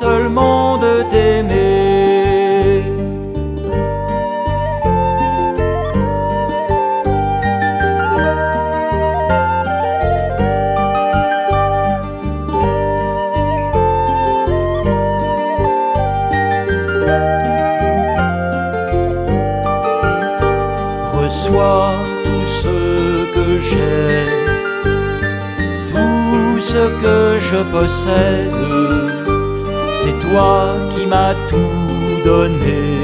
seulement de t'aimer. Reçois tout ce que j'ai, tout ce que je possède, c'est toi qui m'as tout donné.